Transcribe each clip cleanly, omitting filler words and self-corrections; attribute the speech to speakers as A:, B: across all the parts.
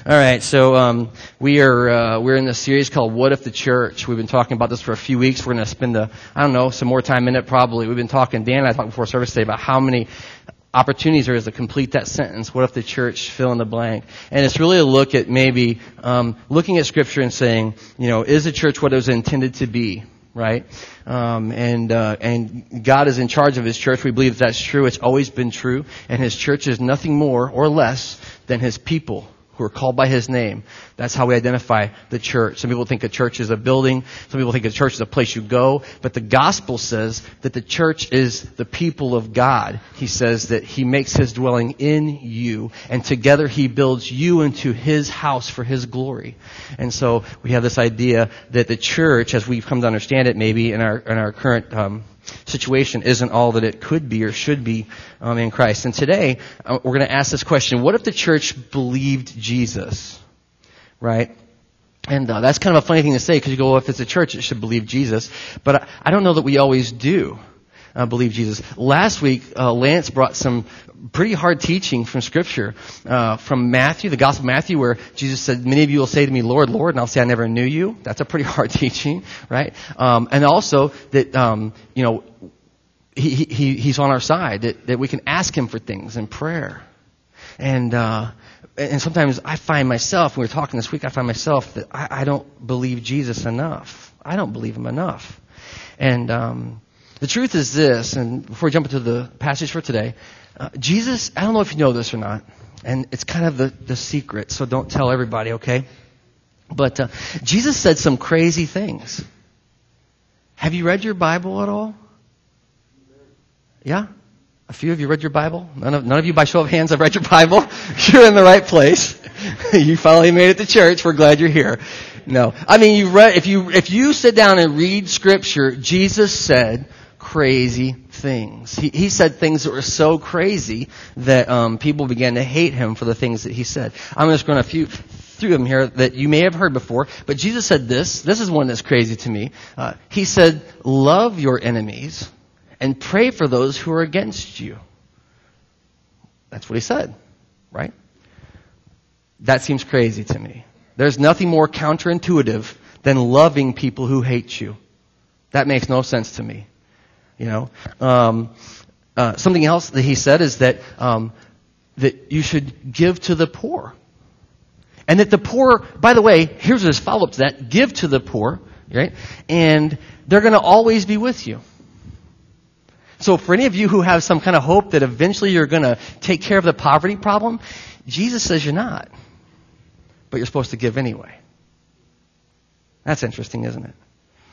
A: All right, so we're in this series called "What If the Church?" We've been talking about this for a few weeks. We're going to spend some more time in it probably. We've been talking. Dan and I talked before service today about how many opportunities there is to complete that sentence. What if the church fill in the blank? And it's really a look at maybe looking at Scripture and saying, is the church what it was intended to be? Right? And God is in charge of His church. We believe that's true. It's always been true. And His church is nothing more or less than His people who are called by His name. That's how we identify the church. Some people think a church is a building. Some people think a church is a place you go. But the gospel says that the church is the people of God. He says that He makes His dwelling in you, and together He builds you into His house for His glory. And so we have this idea that the church, as we've come to understand it maybe in our current situation, isn't all that it could be or should be in Christ. And today, we're going to ask this question: what if the church believed Jesus? Right? And that's kind of a funny thing to say, because you go, well, if it's a church, it should believe Jesus. But I don't know that we always do believe Jesus. Last week, Lance brought some pretty hard teaching from Scripture, from Matthew, the Gospel of Matthew, where Jesus said, "Many of you will say to me, Lord, Lord," and I'll say, "I never knew you." That's a pretty hard teaching, right? And also that, He's on our side, that we can ask Him for things in prayer. And sometimes I find myself, when we were talking this week, I find myself that I don't believe Jesus enough. I don't believe Him enough. And the truth is this, and before we jump into the passage for today, Jesus, I don't know if you know this or not, and it's kind of the secret, so don't tell everybody, okay? But Jesus said some crazy things. Have you read your Bible at all? Yeah? A few of you read your Bible? None of you by show of hands have read your Bible? You're in the right place. You finally made it to church. We're glad you're here. No. I mean, if you sit down and read Scripture, Jesus said crazy things. He said things that were so crazy that people began to hate Him for the things that He said. I'm just going to through them here that you may have heard before, but Jesus said this. This is one that's crazy to me. He said, "Love your enemies and pray for those who are against you." That's what He said, right? That seems crazy to me. There's nothing more counterintuitive than loving people who hate you. That makes no sense to me. Something else that He said is that you should give to the poor. And that the poor, by the way, here's His follow-up to that: give to the poor, right? And they're going to always be with you. So for any of you who have some kind of hope that eventually you're going to take care of the poverty problem, Jesus says you're not. But you're supposed to give anyway. That's interesting, isn't it?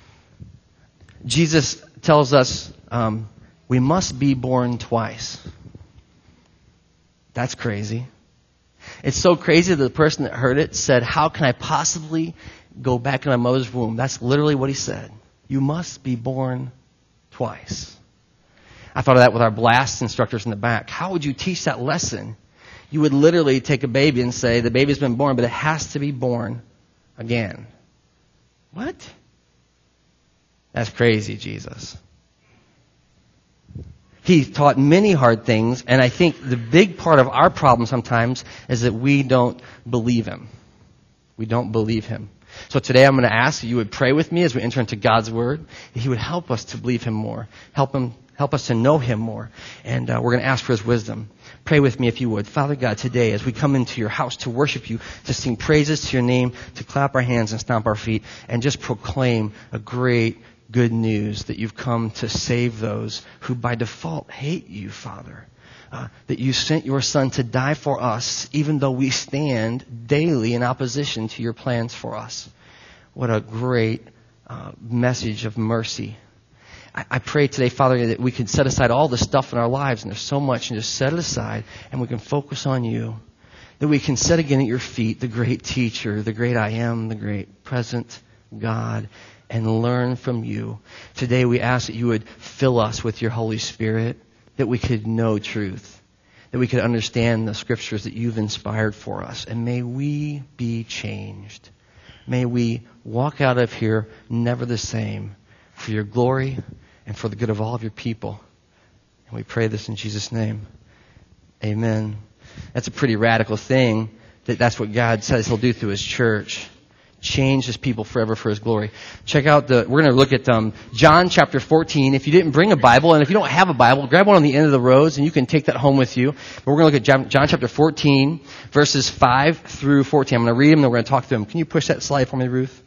A: Jesus tells us we must be born twice. That's crazy. It's so crazy that the person that heard it said, "How can I possibly go back in my mother's womb?" That's literally what He said. You must be born twice. I thought of that with our blast instructors in the back. How would you teach that lesson? You would literally take a baby and say, the baby's been born, but it has to be born again. What? That's crazy, Jesus. He taught many hard things, and I think the big part of our problem sometimes is that we don't believe Him. We don't believe Him. So today I'm going to ask that you would pray with me as we enter into God's Word, that He would help us to believe Him more, help us to know Him more. And we're going to ask for His wisdom. Pray with me if you would. Father God, today as we come into your house to worship you, to sing praises to your name, to clap our hands and stomp our feet, and just proclaim a great good news that you've come to save those who by default hate you, Father. That you sent your Son to die for us, even though we stand daily in opposition to your plans for us. What a great message of mercy. I pray today, Father, that we can set aside all the stuff in our lives, and there's so much, and just set it aside, and we can focus on you. That we can set again at your feet the great teacher, the great I am, the great present God, and learn from you. Today we ask that you would fill us with your Holy Spirit, that we could know truth, that we could understand the Scriptures that you've inspired for us, and may we be changed. May we walk out of here never the same, for your glory and for the good of all of your people. And we pray this in Jesus' name. Amen. That's a pretty radical thing that's what God says He'll do through His church. Change His people forever for His glory. Check out we're going to look at John chapter 14. If you didn't bring a Bible, and if you don't have a Bible, grab one on the end of the rows and you can take that home with you. But we're going to look at John chapter 14, verses 5 through 14. I'm going to read them and then we're going to talk through them. Can you push that slide for me, Ruth?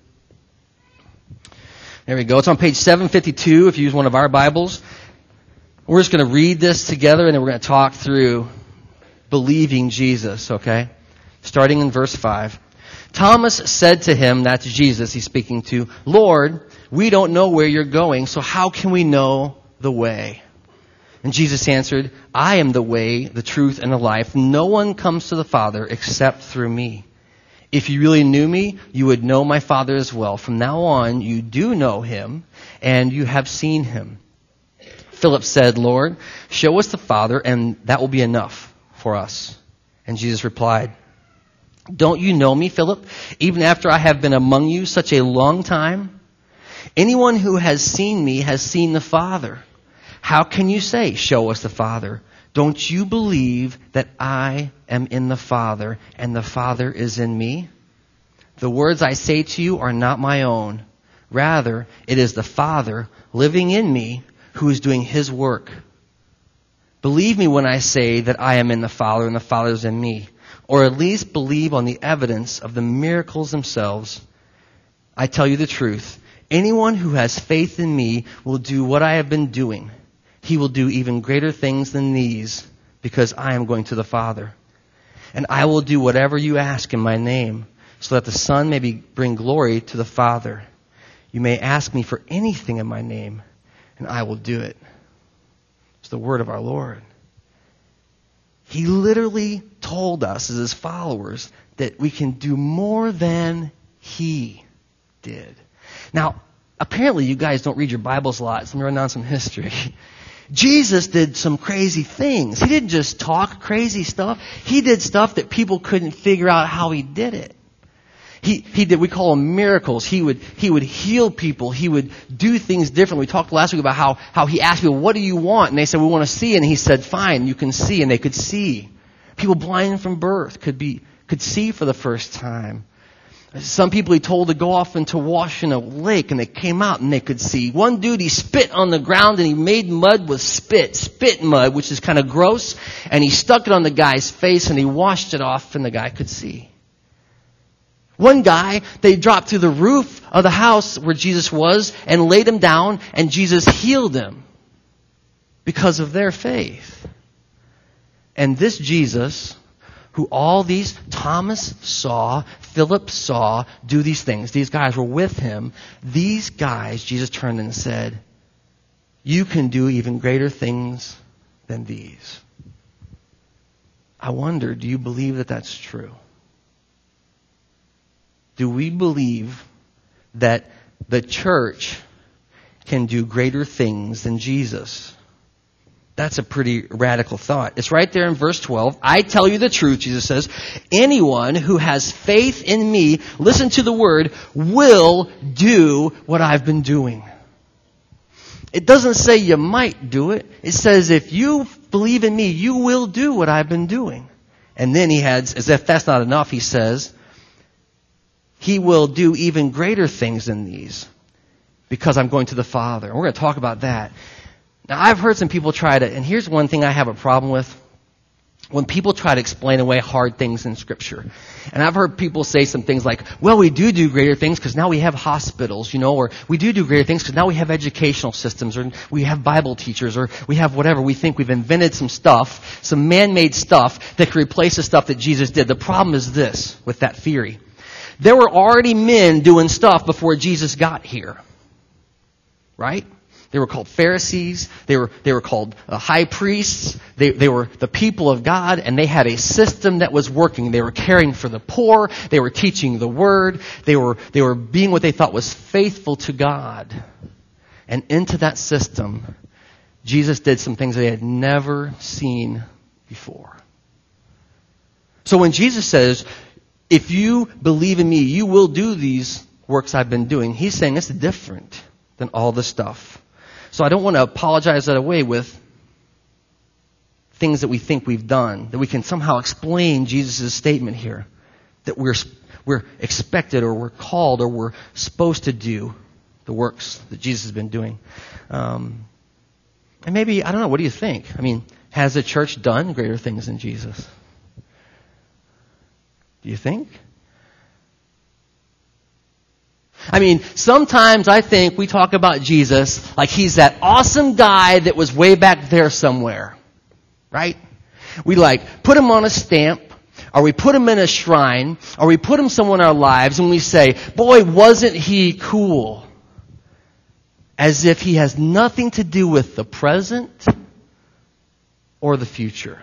A: There we go. It's on page 752 if you use one of our Bibles. We're just going to read this together and then we're going to talk through believing Jesus, okay? Starting in verse 5. Thomas said to Him, that's Jesus he's speaking to, Lord, we don't know where you're going, so how can we know the way? And Jesus answered, I am the way, the truth, and the life. No one comes to the Father except through me. If you really knew me, you would know my Father as well. From now on, you do know Him, and you have seen Him. Philip said, Lord, show us the Father, and that will be enough for us. And Jesus replied, don't you know me, Philip, even after I have been among you such a long time? Anyone who has seen me has seen the Father. How can you say, show us the Father? Don't you believe that I am in the Father and the Father is in me? The words I say to you are not my own. Rather, it is the Father living in me who is doing His work. Believe me when I say that I am in the Father and the Father is in me. Or at least believe on the evidence of the miracles themselves. I tell you the truth. Anyone who has faith in me will do what I have been doing. He will do even greater things than these, because I am going to the Father. And I will do whatever you ask in my name, so that the Son may bring glory to the Father. You may ask me for anything in my name, and I will do it. It's the word of our Lord. He literally told us as His followers that we can do more than He did. Now, apparently you guys don't read your Bibles a lot, so let me run down some history. Jesus did some crazy things. He didn't just talk crazy stuff. He did stuff that people couldn't figure out how He did it. He did, we call them miracles. He would heal people. He would do things differently. We talked last week about how He asked people, what do you want? And they said, we want to see. And He said, fine, you can see. And they could see. People blind from birth could see for the first time. Some people He told to go off and to wash in a lake, and they came out and they could see. One dude, he spit on the ground and he made mud with spit mud, which is kind of gross, and he stuck it on the guy's face and he washed it off and the guy could see. One guy, they dropped through the roof of the house where Jesus was and laid him down, and Jesus healed him because of their faith. And this Jesus, who all these Thomas saw, Philip saw do these things, these guys were with Him, these guys, Jesus turned and said, you can do even greater things than these. I wonder, do you believe that that's true? Do we believe that the church can do greater things than Jesus? That's a pretty radical thought. It's right there in verse 12. I tell you the truth, Jesus says, anyone who has faith in me, listen to the word, will do what I've been doing. It doesn't say you might do it. It says if you believe in me, you will do what I've been doing. And then He adds, as if that's not enough, He says, He will do even greater things than these because I'm going to the Father. And we're going to talk about that. Now, I've heard some people try to, and here's one thing I have a problem with. When people try to explain away hard things in Scripture. And I've heard people say some things like, well, we do greater things because now we have hospitals, or we do greater things because now we have educational systems, or we have Bible teachers, or we have whatever. We think we've invented some stuff, some man-made stuff that can replace the stuff that Jesus did. The problem is this with that theory. There were already men doing stuff before Jesus got here. Right? They were called Pharisees. They were called high priests. They were the people of God, and they had a system that was working. They were caring for the poor. They were teaching the Word. They were being what they thought was faithful to God. And into that system, Jesus did some things they had never seen before. So when Jesus says, if you believe in me, you will do these works I've been doing, He's saying it's different than all the stuff. So I don't want to apologize that away with things that we think we've done, that we can somehow explain Jesus' statement here. that we're expected or we're called or we're supposed to do the works that Jesus has been doing. And maybe, I don't know, what do you think? I mean, has the church done greater things than Jesus? Do you think? I mean, sometimes I think we talk about Jesus like he's that awesome guy that was way back there somewhere. Right? We put him on a stamp, or we put him in a shrine, or we put him somewhere in our lives and we say, boy, wasn't he cool? As if he has nothing to do with the present or the future.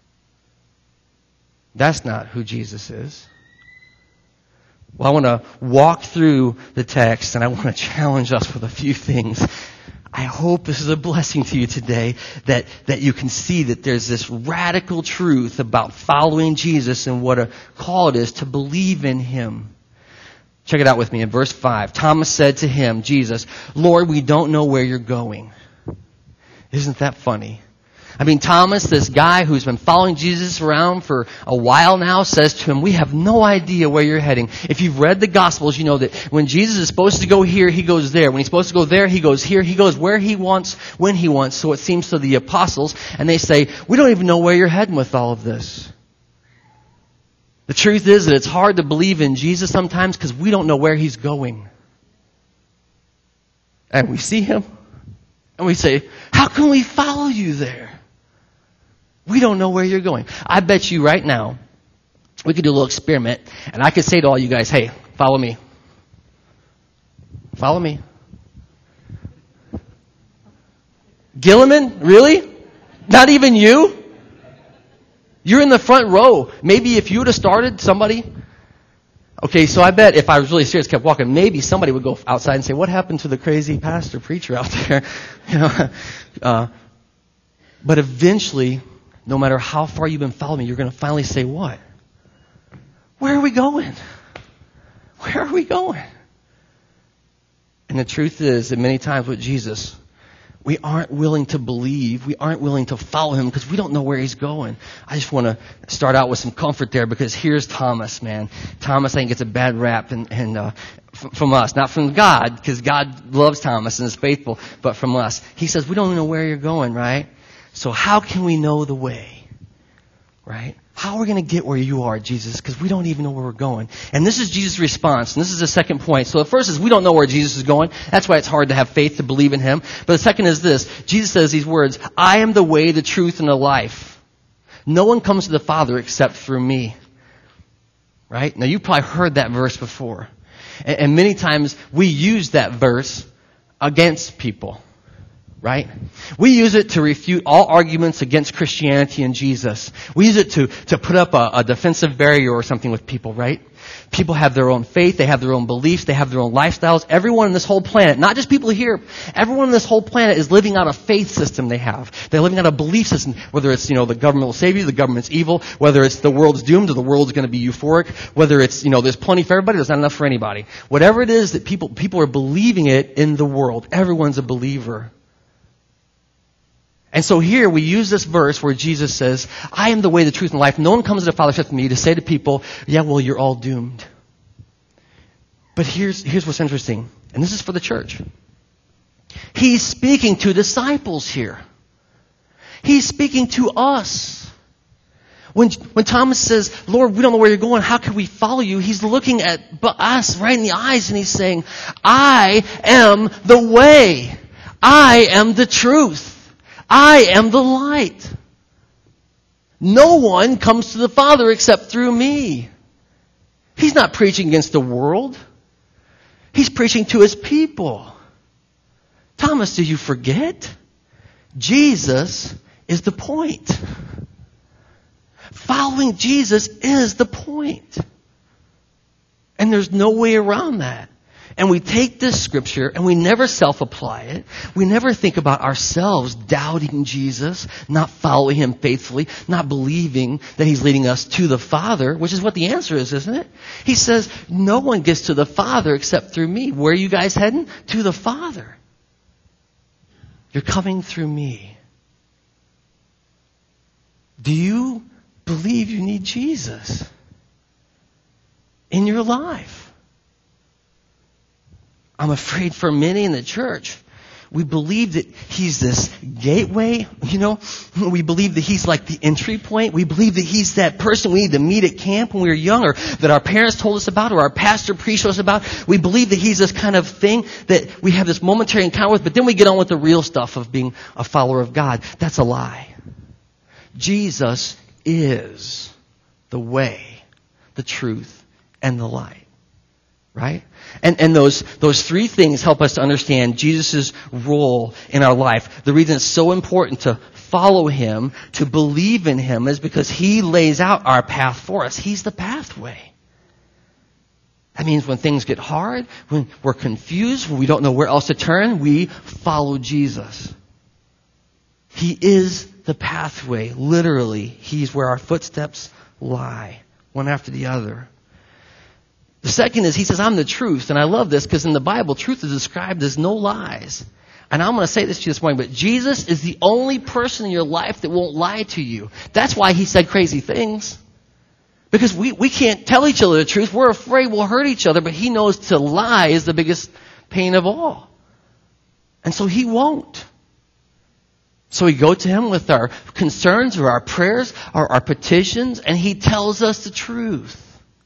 A: That's not who Jesus is. Well, I want to walk through the text and I want to challenge us with a few things. I hope this is a blessing to you today, that you can see that there's this radical truth about following Jesus and what a call it is to believe in Him. Check it out with me in verse 5. Thomas said to him, Jesus, Lord, we don't know where you're going. Isn't that funny? I mean, Thomas, this guy who's been following Jesus around for a while now, says to him, we have no idea where you're heading. If you've read the Gospels, you know that when Jesus is supposed to go here, He goes there. When He's supposed to go there, He goes here. He goes where He wants, when He wants. So it seems to the apostles, and they say, we don't even know where you're heading with all of this. The truth is that it's hard to believe in Jesus sometimes because we don't know where He's going. And we see Him, and we say, how can we follow you there? We don't know where you're going. I bet you right now, we could do a little experiment, and I could say to all you guys, hey, follow me. Follow me. Gilliman? Really? Not even you? You're in the front row. Maybe if you would have started, somebody... Okay, so I bet if I was really serious, kept walking, maybe somebody would go outside and say, what happened to the crazy pastor preacher out there? But eventually, no matter how far you've been following me, you're going to finally say, what? Where are we going? Where are we going? And the truth is that many times with Jesus, we aren't willing to believe, we aren't willing to follow Him because we don't know where He's going. I just want to start out with some comfort there because here's Thomas, man. Thomas, I think, gets a bad rap from us, not from God, because God loves Thomas and is faithful, but from us. He says, we don't know where you're going, right? So how can we know the way? Right? How are we going to get where you are, Jesus? Because we don't even know where we're going. And this is Jesus' response. And this is the second point. So the first is we don't know where Jesus is going. That's why it's hard to have faith to believe in Him. But the second is this. Jesus says these words, I am the way, the truth, and the life. No one comes to the Father except through me. Right? Now you've probably heard that verse before. And many times we use that verse against people. Right? We use it to refute all arguments against Christianity and Jesus. We use it to put up a defensive barrier or something with people, right? People have their own faith, they have their own beliefs, they have their own lifestyles. Everyone on this whole planet, not just people here, everyone on this whole planet is living out a faith system they have. They're living out a belief system, whether it's, the government will save you, the government's evil, whether it's the world's doomed or the world's going to be euphoric, whether it's, there's plenty for everybody, there's not enough for anybody. Whatever it is that people are believing it in the world. Everyone's a believer. And so here we use this verse where Jesus says, I am the way, the truth, and life. No one comes to the Father except me, to say to people, yeah, well, you're all doomed. But here's what's interesting. And this is for the church. He's speaking to disciples here. He's speaking to us. When Thomas says, Lord, we don't know where you're going, how can we follow you? He's looking at us right in the eyes and He's saying, I am the way. I am the truth. I am the light. No one comes to the Father except through me. He's not preaching against the world. He's preaching to His people. Thomas, did you forget? Jesus is the point. Following Jesus is the point. And there's no way around that. And we take this scripture and we never self-apply it. We never think about ourselves doubting Jesus, not following Him faithfully, not believing that He's leading us to the Father, which is what the answer is, isn't it? He says, no one gets to the Father except through me. Where are you guys heading? To the Father. You're coming through me. Do you believe you need Jesus? in your life. I'm afraid for many in the church, we believe that he's this gateway, We believe that he's like the entry point. We believe that he's that person we need to meet at camp when we were young, or that our parents told us about, or our pastor preached to us about. We believe that he's this kind of thing that we have this momentary encounter with, but then we get on with the real stuff of being a follower of God. That's a lie. Jesus is the way, the truth, and the light. Right? And those three things help us to understand Jesus' role in our life. The reason it's so important to follow him, to believe in him, is because he lays out our path for us. He's the pathway. That means when things get hard, when we're confused, when we don't know where else to turn, we follow Jesus. He is the pathway. Literally, he's where our footsteps lie, one after the other. The second is, he says, I'm the truth. And I love this because in the Bible, truth is described as no lies. And I'm going to say this to you this morning, but Jesus is the only person in your life that won't lie to you. That's why he said crazy things. Because we can't tell each other the truth. We're afraid we'll hurt each other, but he knows to lie is the biggest pain of all. And so he won't. So we go to him with our concerns or our prayers or our petitions, and he tells us the truth.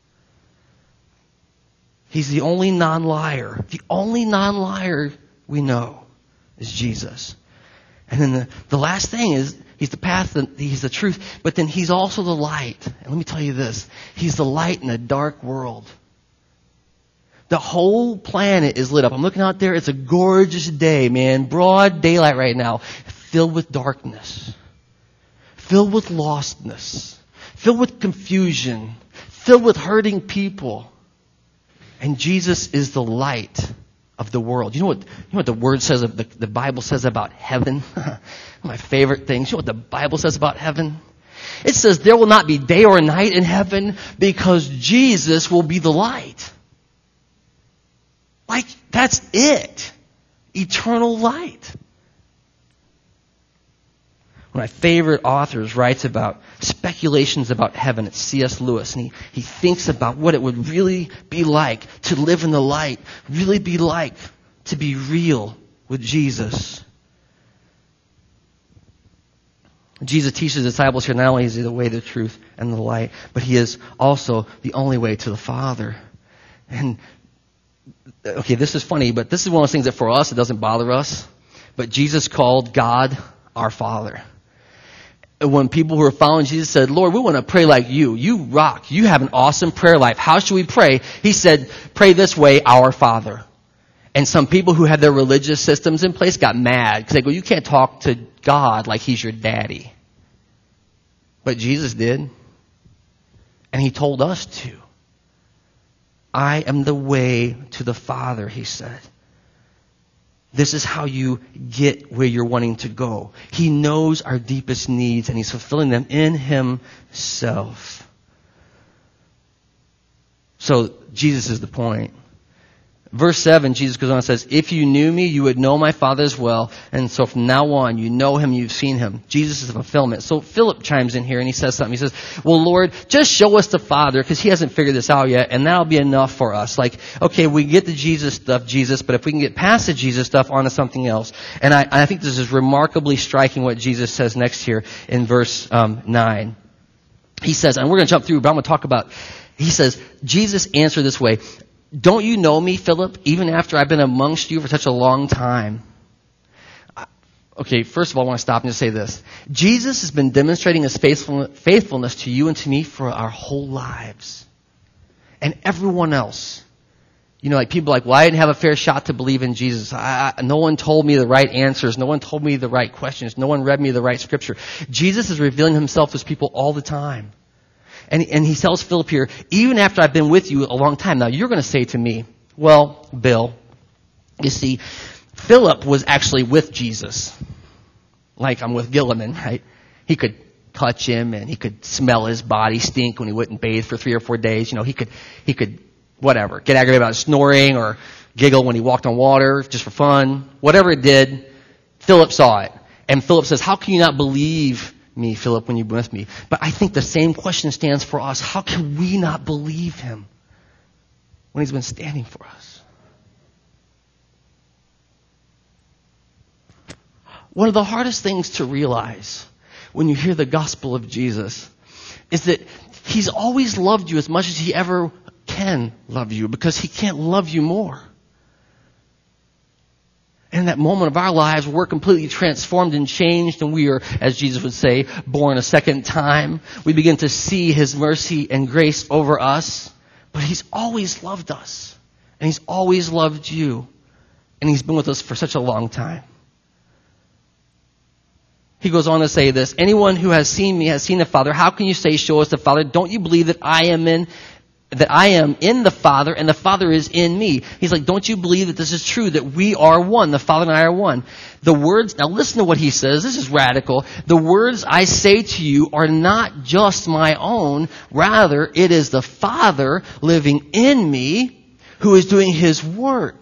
A: He's the only non-liar. The only non-liar we know is Jesus. And then the last thing is, he's the path, he's the truth, but then he's also the light. And let me tell you this. He's the light in a dark world. The whole planet is lit up. I'm looking out there. It's a gorgeous day, man. Broad daylight right now. Filled with darkness. Filled with lostness. Filled with confusion. Filled with hurting people. And Jesus is the light of the world. You know what the word says, the Bible says about heaven? My favorite things. You know what the Bible says about heaven? It says there will not be day or night in heaven because Jesus will be the light. Like, that's it. Eternal light. One of my favorite authors writes about speculations about heaven. It's C.S. Lewis. And he thinks about what it would really be like to live in the light. Really be like to be real with Jesus. Jesus teaches his disciples here, not only is he the way, the truth, and the light, but he is also the only way to the Father. And, okay, this is funny, but this is one of those things that for us, it doesn't bother us. But Jesus called God our Father. When people who were following Jesus said, Lord, we want to pray like you. You rock. You have an awesome prayer life. How should we pray? He said, pray this way, our Father. And some people who had their religious systems in place got mad because they go, you can't talk to God like he's your daddy. But Jesus did. And he told us to. I am the way to the Father, he said. This is how you get where you're wanting to go. He knows our deepest needs, and he's fulfilling them in himself. So Jesus is the point. Verse 7, Jesus goes on and says, if you knew me, you would know my Father as well. And so from now on, you know him, you've seen him. Jesus is a fulfillment. So Philip chimes in here and he says something. He says, well, Lord, just show us the Father, because he hasn't figured this out yet, and that'll be enough for us. Like, okay, we get the Jesus stuff, Jesus, but if we can get past the Jesus stuff onto something else. And I think this is remarkably striking what Jesus says next here in verse 9. He says, and we're going to jump through, but I'm going to talk about, he says, Jesus answered this way, don't you know me, Philip, even after I've been amongst you for such a long time? Okay, first of all, I want to stop and just say this. Jesus has been demonstrating his faithfulness to you and to me for our whole lives. And everyone else. You know, like people are like, well, I didn't have a fair shot to believe in Jesus. No one told me the right answers. No one told me the right questions. No one read me the right scripture. Jesus is revealing himself to his people all the time. And he tells Philip here, even after I've been with you a long time, now you're going to say to me, well, Bill, you see, Philip was actually with Jesus. Like I'm with Gilliman, right? He could touch him and he could smell his body stink when he wouldn't bathe for 3 or 4 days. You know, he could, whatever, get aggravated about snoring or giggle when he walked on water just for fun. Whatever it did, Philip saw it. And Philip says, how can you not believe me, Philip, when you've been with me? But I think the same question stands for us. How can we not believe him? when he's been standing for us? One of the hardest things to realize when you hear the gospel of Jesus is that he's always loved you as much as he ever can love you, because he can't love you more. In that moment of our lives, we're completely transformed and changed, and we are, as Jesus would say, born a second time. We begin to see his mercy and grace over us. But he's always loved us, and he's always loved you, and he's been with us for such a long time. He goes on to say this, anyone who has seen me has seen the Father. How can you say, show us the Father? Don't you believe that I am in the Father and the Father is in me? He's like, don't you believe that this is true, that we are one, the Father and I are one? The words, now listen to what he says, this is radical. The words I say to you are not just my own, rather it is the Father living in me who is doing his work.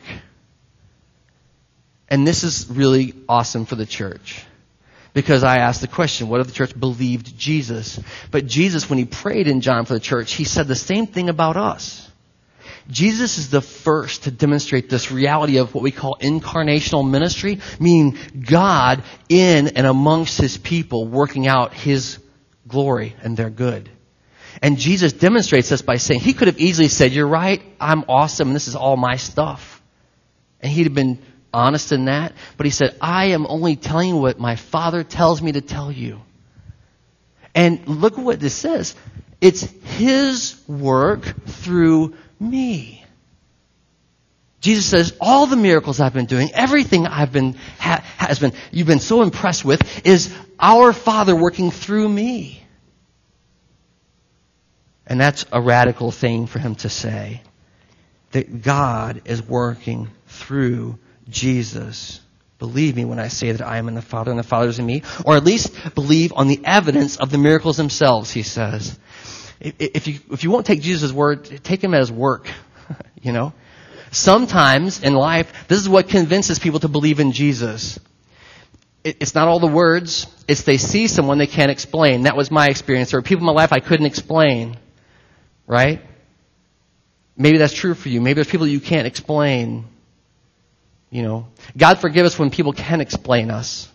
A: And this is really awesome for the church. Because I asked the question, what if the church believed Jesus? But Jesus, when he prayed in John for the church, he said the same thing about us. Jesus is the first to demonstrate this reality of what we call incarnational ministry, meaning God in and amongst his people working out his glory and their good. And Jesus demonstrates this by saying, he could have easily said, you're right, I'm awesome, and this is all my stuff. And he'd have been honest in that, but he said, I am only telling you what my Father tells me to tell you. And look at what this says. It's his work through me. Jesus says, all the miracles I've been doing, everything you've been so impressed with, is our Father working through me. And that's a radical thing for him to say, that God is working through Jesus. Believe me when I say that I am in the Father and the Father is in me. Or at least believe on the evidence of the miracles themselves, he says. If you won't take Jesus' word, take him as work. You know? Sometimes in life, this is what convinces people to believe in Jesus. It's not all the words. It's they see someone they can't explain. That was my experience. There were people in my life I couldn't explain. Right? Maybe that's true for you. Maybe there's people you can't explain. You know, God forgive us when people can explain us.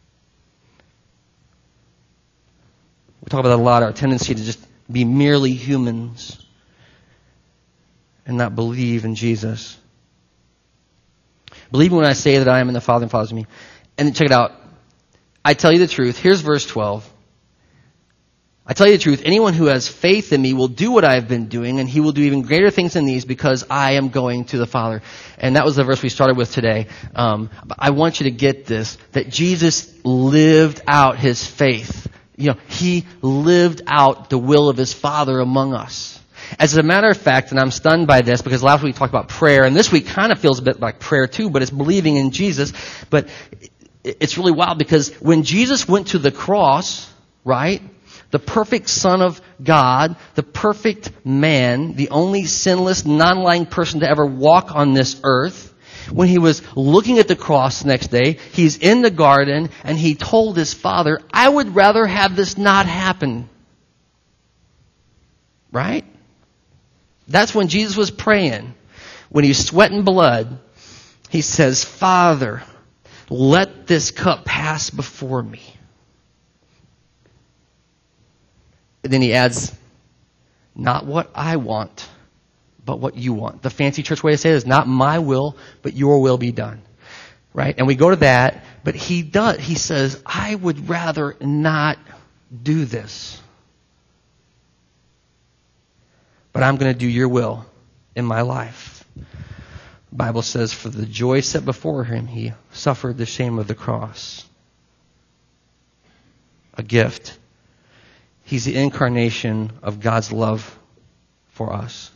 A: We talk about that a lot, our tendency to just be merely humans and not believe in Jesus. Believe me when I say that I am in the Father and the Father is in me. And then check it out. I tell you the truth. Here's verse 12. I tell you the truth, anyone who has faith in me will do what I have been doing, and he will do even greater things than these because I am going to the Father. And that was the verse we started with today. I want you to get this, that Jesus lived out his faith. You know, he lived out the will of his Father among us. As a matter of fact, and I'm stunned by this because last week we talked about prayer, and this week kind of feels a bit like prayer too, but it's believing in Jesus. But it's really wild because when Jesus went to the cross, right? The perfect Son of God, the perfect man, the only sinless, non-lying person to ever walk on this earth. When he was looking at the cross the next day, he's in the garden and he told his Father, I would rather have this not happen. Right? That's when Jesus was praying. When he's sweating blood, he says, Father, let this cup pass before me. And then he adds, not what I want, but what you want. The fancy church way to say it is not my will, but your will be done. Right? And we go to that, but he does. He says, I would rather not do this. But I'm going to do your will in my life. The Bible says, for the joy set before him, he suffered the shame of the cross. A gift. He's the incarnation of God's love for us.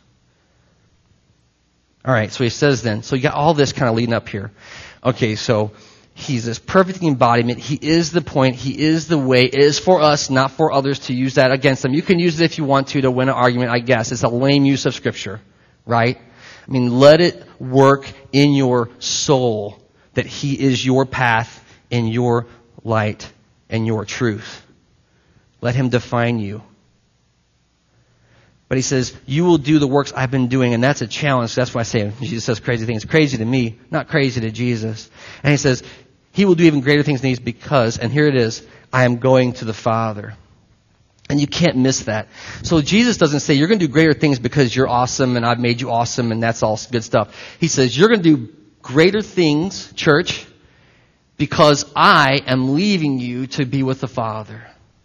A: All right, so he says then, so you got all this kind of leading up here. Okay, so he's this perfect embodiment. He is the point. He is the way. It is for us, not for others to use that against them. You can use it if you want to win an argument, I guess. It's a lame use of Scripture, right? I mean, let it work in your soul that he is your path and your light and your truth. Let him define you. But he says, you will do the works I've been doing. And that's a challenge. That's why I say Jesus says crazy things. Crazy to me, not crazy to Jesus. And he says, he will do even greater things than these because, and here it is, I am going to the Father. And you can't miss that. So Jesus doesn't say you're going to do greater things because you're awesome and I've made you awesome and that's all good stuff. He says you're going to do greater things, church, because I am leaving you to be with the Father.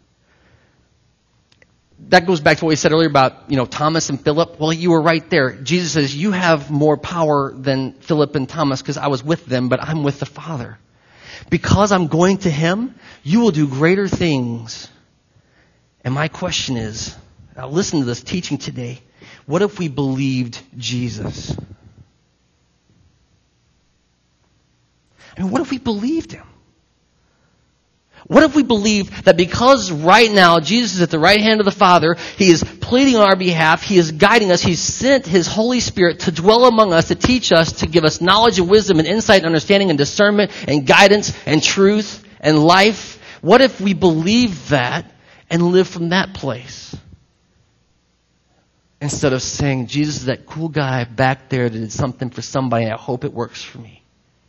A: That goes back to what we said earlier about, Thomas and Philip. Well, you were right there. Jesus says you have more power than Philip and Thomas because I was with them, but I'm with the Father. Because I'm going to Him, you will do greater things. And my question is, now listen to this teaching today. What if we believed Jesus? I mean, what if we believed Him? What if we believe that because right now Jesus is at the right hand of the Father, He is pleading on our behalf, He is guiding us, He's sent His Holy Spirit to dwell among us, to teach us, to give us knowledge and wisdom and insight and understanding and discernment and guidance and truth and life? What if we believe that and live from that place? Instead of saying, Jesus is that cool guy back there that did something for somebody, I hope it works for me.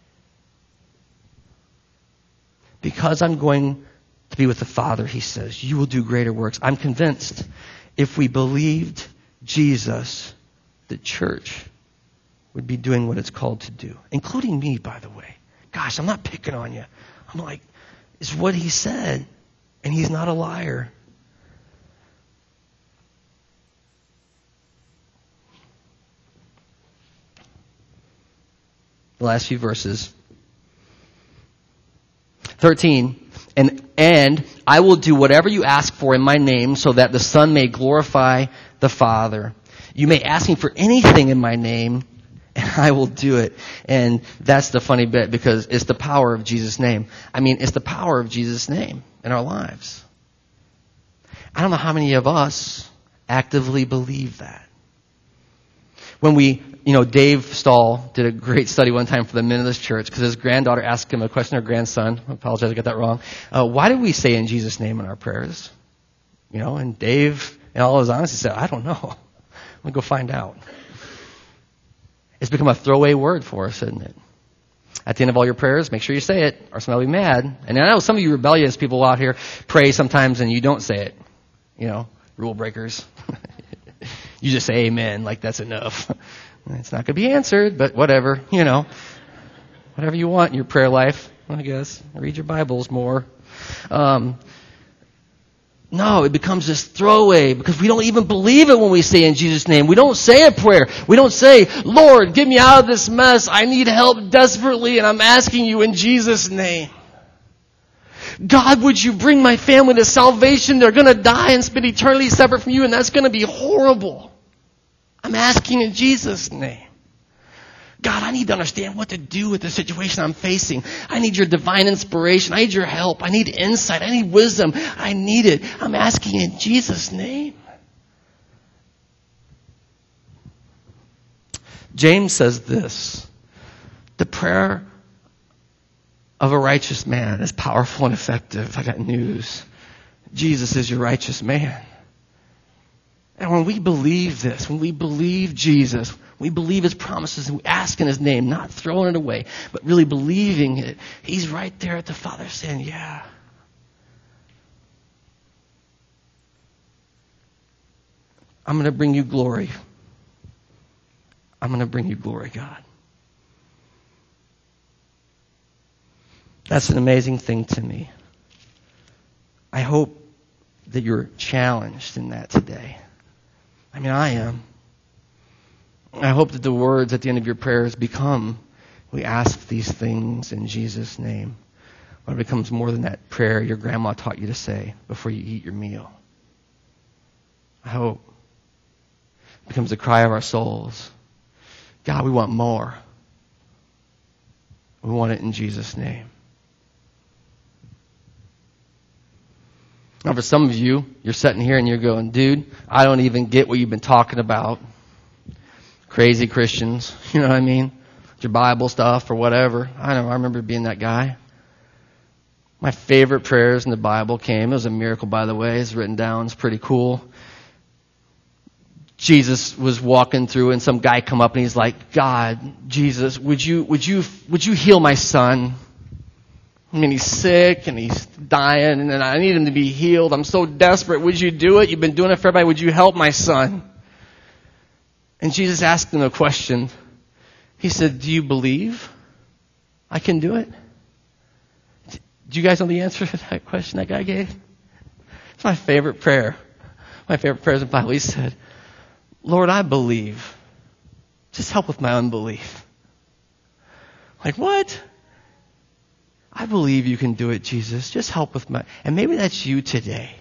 A: Because I'm going to be with the Father, He says, you will do greater works. I'm convinced if we believed Jesus, the church would be doing what it's called to do. Including me, by the way. Gosh, I'm not picking on you. I'm like, it's what He said. And He's not a liar. The last few verses. 13, and I will do whatever you ask for in my name so that the Son may glorify the Father. You may ask me for anything in my name, and I will do it. And that's the funny bit because it's the power of Jesus' name. I mean, it's the power of Jesus' name in our lives. I don't know how many of us actively believe that. When we, Dave Stahl did a great study one time for the men of this church because his granddaughter asked him a question, or grandson, I apologize, I got that wrong. Why do we say in Jesus' name in our prayers? And Dave, in all his honesty, said, I don't know. I'm going to go find out. It's become a throwaway word for us, isn't it? At the end of all your prayers, make sure you say it, or somebody will be mad. And I know some of you rebellious people out here pray sometimes and you don't say it. Rule breakers. You just say amen, like that's enough. It's not going to be answered, but whatever, whatever you want in your prayer life, I guess. Read your Bibles more. No, it becomes this throwaway because we don't even believe it when we say in Jesus' name. We don't say a prayer. We don't say, Lord, get me out of this mess. I need help desperately, and I'm asking you in Jesus' name. God, would you bring my family to salvation? They're going to die and spend eternity separate from you, and that's going to be horrible. I'm asking in Jesus' name. God, I need to understand what to do with the situation I'm facing. I need your divine inspiration. I need your help. I need insight. I need wisdom. I need it. I'm asking in Jesus' name. James says this, the prayer of a righteous man is powerful and effective. I got news. Jesus is your righteous man. And when we believe this, when we believe Jesus, we believe His promises and we ask in His name, not throwing it away, but really believing it, He's right there at the Father saying, yeah. I'm going to bring you glory. I'm going to bring you glory, God. That's an amazing thing to me. I hope that you're challenged in that today. I mean, I am. I hope that the words at the end of your prayers become, we ask these things in Jesus' name. Or it becomes more than that prayer your grandma taught you to say before you eat your meal. I hope it becomes the cry of our souls. God, we want more. We want it in Jesus' name. Now, for some of you, you're sitting here and you're going, dude, I don't even get what you've been talking about. Crazy Christians, you know what I mean? Your Bible stuff or whatever. I remember being that guy. My favorite prayers in the Bible came. It was a miracle, by the way. It's written down. It's pretty cool. Jesus was walking through and some guy come up and he's like, God, Jesus, would you heal my son? I mean, he's sick and he's dying and I need him to be healed. I'm so desperate. Would you do it? You've been doing it for everybody. Would you help my son? And Jesus asked him a question. He said, do you believe I can do it? Do you guys know the answer to that question that guy gave? It's my favorite prayer. My favorite prayer is in the Bible. He said, Lord, I believe. Just help with my unbelief. Like, what? I believe you can do it, Jesus. Just help with my... And maybe that's you today.